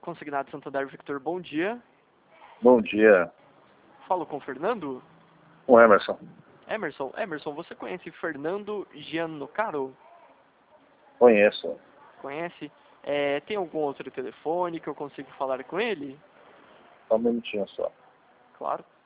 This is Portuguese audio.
Consignado Santander Victor, bom dia. Bom dia. Falo com o Fernando? O Emerson. Emerson, você conhece Fernando Giannocaro? Conheço. Conhece? Tem algum outro telefone que eu consiga falar com ele? Só um minutinho só. Claro.